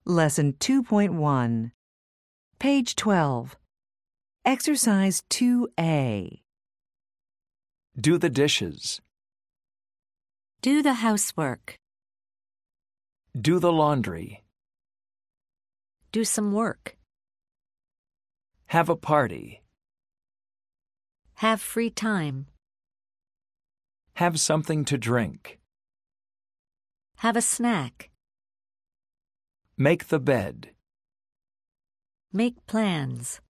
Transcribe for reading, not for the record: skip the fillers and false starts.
Lesson 2.1. Page 12. Exercise 2A. Do the dishes. Do the housework. Do the laundry. Do some work. Have a party. Have free time. Have something to drink. Have a snack. Make the bed. Make plans.